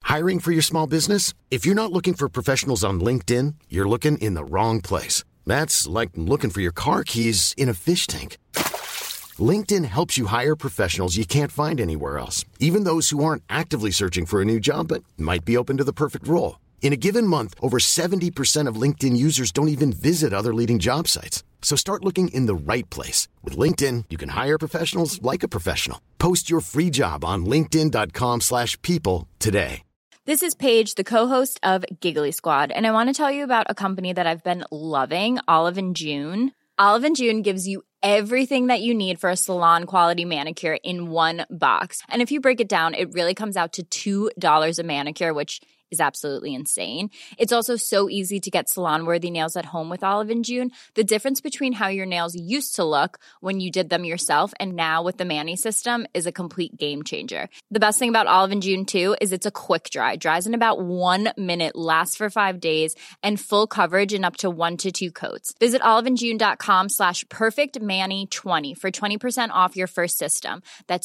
Hiring for your small business? If you're not looking for professionals on LinkedIn, you're looking in the wrong place. That's like looking for your car keys in a fish tank. LinkedIn helps you hire professionals you can't find anywhere else, even those who aren't actively searching for a new job but might be open to the perfect role. In a given month, over 70% of LinkedIn users don't even visit other leading job sites. So start looking in the right place. With LinkedIn, you can hire professionals like a professional. Post your free job on linkedin.com/people today. This is Paige, the co-host of Giggly Squad, and I want to tell you about a company that I've been loving, Olive & June. Olive & June gives you everything that you need for a salon-quality manicure in one box. And if you break it down, it really comes out to $2 a manicure, which is absolutely insane. It's also so easy to get salon-worthy nails at home with Olive & June. The difference between how your nails used to look when you did them yourself and now with the Mani system is a complete game changer. The best thing about Olive & June, too, is it's a quick dry. Dries in about 1 minute, lasts for 5 days, and full coverage in up to 1 to 2 coats. Visit oliveandjune.com/perfectmani20 for 20% off your first system. That's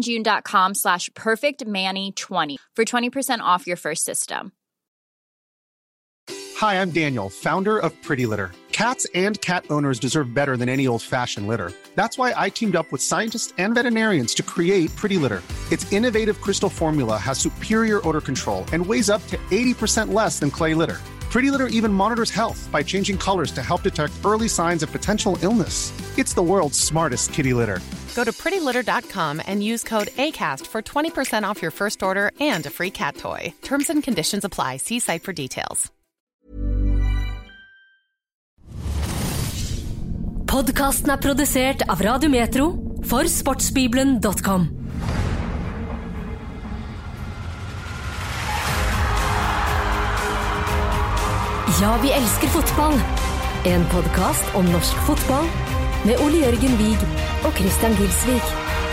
oliveandjune.com/perfectmani20 for 20% off your first system. Hi, I'm Daniel, founder of Pretty Litter. Cats and cat owners deserve better than any old-fashioned litter. That's why I teamed up with scientists and veterinarians to create Pretty Litter. Its innovative crystal formula has superior odor control and weighs up to 80% less than clay litter. Pretty Litter even monitors health by changing colors to help detect early signs of potential illness. It's the world's smartest kitty litter. Go to prettylitter.com and use code ACAST for 20% off your first order and a free cat toy. Terms and conditions apply. See site for details. Podcasten er produsert av Radio Metro for sportsbibelen.com. Ja, vi elsker fotball. En podcast om norsk fotball med Ole Jørgen Vig og Christian Gilsvik.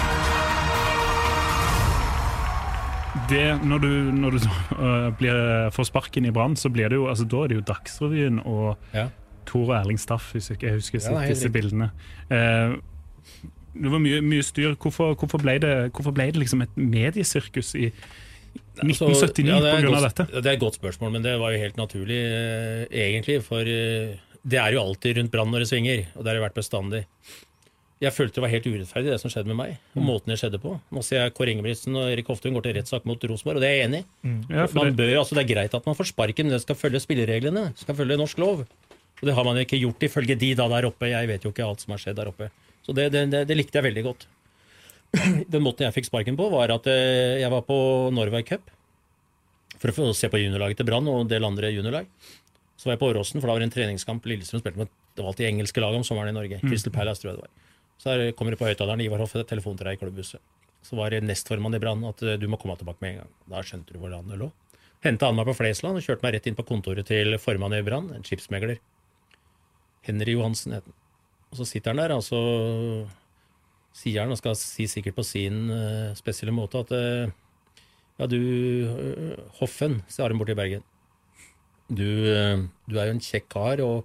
Det, når du får sparken I Brann, så blir det jo, altså da det jo Dagsrevyen og Tor og Erling Staff, hvis jeg husker disse bildene. Det var mye styr. Hvorfor ble det liksom et mediesirkus I 1979 på grunn av dette? Det et godt spørsmål, men det var jo helt naturlig egentlig, for det jo alltid rundt Brann når det svinger, og det har det vært bestandig. Jeg følte det var helt urettferdig det som skjedde med meg, og måten det skjedde på. Nå ser jeg Kåre Ingebrigtsen og Erik Hoftun går til rettssak mot Rosenborg, og det jeg enig I. Man bør, altså det greit at man får sparken, men det skal følge spillereglene, skal følge norsk lov. Og det har man ikke gjort ifølge de da der oppe. Jeg vet jo ikke alt som har skjedd der oppe. Så det likte jeg veldig godt. Den måten jeg fikk sparken på var at jeg var på Norway Cup for å se på juniorlaget til Brann og en del andre juniorlag. Så var jeg på Åråsen, for da var det en treningskamp Lillestrøm spilte med, det var alltid engelske lag om sommeren I Norge. Crystal Palace tror jeg det var. Så kommer det på høyttaleren, Ivar Hoff, telefon til deg I klubbhuset. Så var det nestformann I Brann at du må komme tilbake med en gang. Da skjønte du hvor landet lå. Hentet han meg på Flesland og kjørte meg rett inn på kontoret til formann I Brann, en skipsmegler. Henry Johansen het han. Og så sitter han der, og så sier han, og skal si sikkert på sin spesielle måte, at ja, du, Hoffen, så har han borte I Bergen. Du jo en kjekk kar, og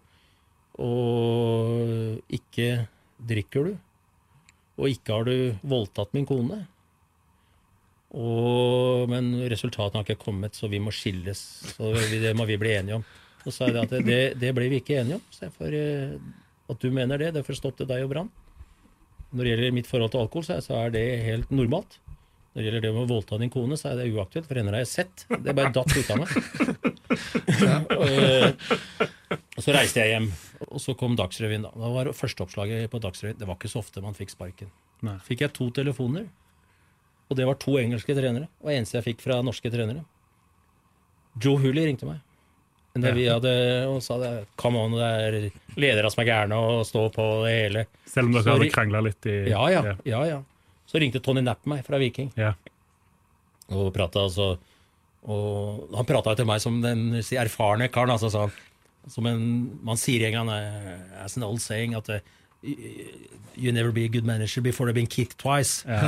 ikke drikker du, og ikke har du voldtatt min kone. Men resultatene har ikke kommet, så vi må skilles, så det må vi bli enige om. Så sa jeg at det ble vi ikke enige om, så for at du mener det forstått til deg og Brann. Når det gjelder mitt forhold til alkohol, så det helt normalt. Når det gjelder det med å voldta din kone, så det uaktuelt, for henne har jeg sett. Det bare datt ut av meg. Og så reiste jeg hjem, og så kom Dagsrevyen da. Det var første oppslaget på Dagsrevyen. Det var ikke så ofte man fikk sparken. Nei. Fikk jeg 2 telefoner, og det var 2 engelske trenere, og eneste jeg fikk fra norske trenere. Joe Hooley ringte meg. Vi hadde, og sa det, come on, det ledere som gærne og stå på det hele. Selv om dere hadde kranglet litt I... Ja. Så ringte Tony Knapp meg fra Viking. Ja. Og pratet altså, og han pratet til meg som den erfarne karen, altså sånn, som man sier I England, as an old saying, at you never be a good manager before you've been kicked twice. Ja.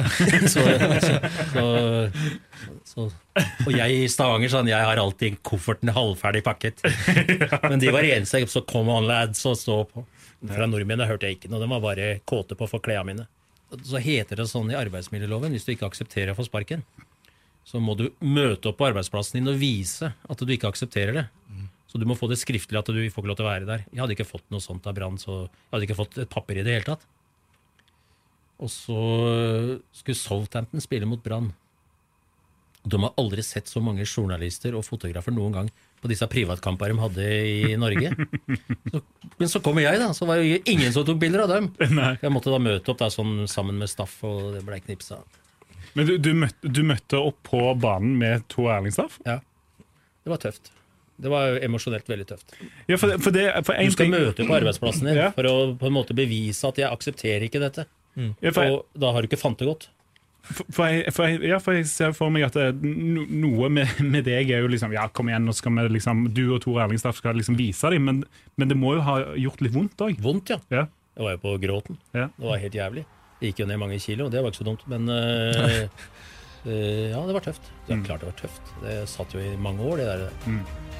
Og jeg I Stavanger sånn, jeg har alltid kofferten halvferdig pakket. Men de var eneste, så come on lads, og stå på. Fra nordmennene hørte jeg ikke noe, de var bare kåte på å få klærne mine. Så heter det sånn I arbeidsmiljøloven, hvis du ikke aksepterer å få sparken, så må du møte opp på arbeidsplassen din og vise at du ikke aksepterer det. Så du må få det skriftlig at du får ikke lov til å være der. Jeg hadde ikke fått noe sånt av Brann, så jeg hadde ikke fått et papir i det hele tatt. Og så skulle Southampton spille mot Brann. De har aldri sett så mange journalister og fotografer noen gang på disse privatkamper de hadde i Norge. Men så kommer jeg da, så var jo ingen som tok bilder av dem. Jeg måtte da møte opp da, sånn, sammen med Staff, og det ble knipsa. Men du møtte opp på banen med Tor Erling Staff? Ja, det var tøft. Det var emosjonelt veldig tøft. Ja, for du skal møte på arbeidsplassen din for å på en måte bevise at jeg aksepterer ikke dette. Ja, og da har du ikke fant det godt. For jeg ser for meg at noe med deg er jo liksom, ja, kom igjen, nå skal vi liksom, du og Tor Erling Staff skal liksom vise dem, men det må jo ha gjort litt vondt også. Vondt, ja. Jeg var jo på gråten. Det var helt jævlig. Det gikk jo ned mange kilo, det var ikke så dumt, men ja, det var tøft. Det er klart det var tøft. Det satt jo i mange år, det der.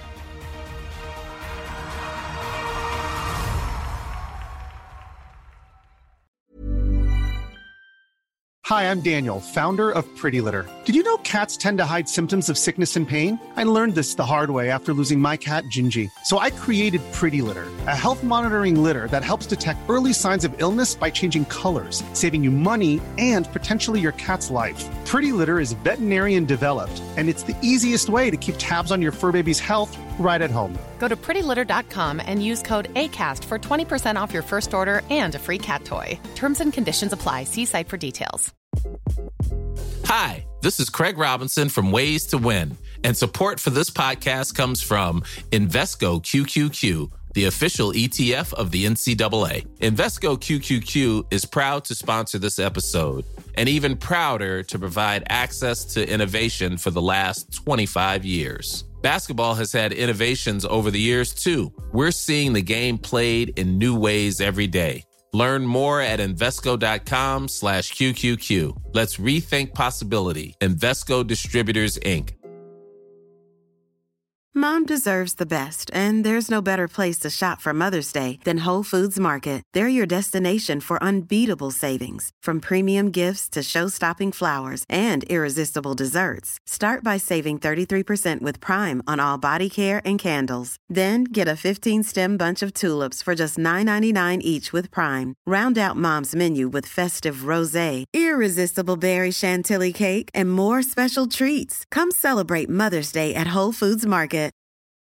Hi, I'm Daniel, founder of Pretty Litter. Did you know cats tend to hide symptoms of sickness and pain? I learned this the hard way after losing my cat, Gingy. So I created Pretty Litter, a health monitoring litter that helps detect early signs of illness by changing colors, saving you money and potentially your cat's life. Pretty Litter is veterinarian developed, and it's the easiest way to keep tabs on your fur baby's health right at home. Go to prettylitter.com and use code ACAST for 20% off your first order and a free cat toy. Terms and conditions apply. See site for details. Hi, this is Craig Robinson from Ways to Win, and support for this podcast comes from Invesco QQQ, the official ETF of the NCAA. Invesco QQQ is proud to sponsor this episode, and even prouder to provide access to innovation for the last 25 years. Basketball has had innovations over the years, too. We're seeing the game played in new ways every day. Learn more at Invesco.com/QQQ. Let's rethink possibility. Invesco Distributors, Inc. Mom deserves the best, and there's no better place to shop for Mother's Day than Whole Foods Market. They're your destination for unbeatable savings, from premium gifts to show-stopping flowers and irresistible desserts. Start by saving 33% with Prime on all body care and candles. Then get a 15-stem bunch of tulips for just $9.99 each with Prime. Round out Mom's menu with festive rosé, irresistible berry chantilly cake, and more special treats. Come celebrate Mother's Day at Whole Foods Market.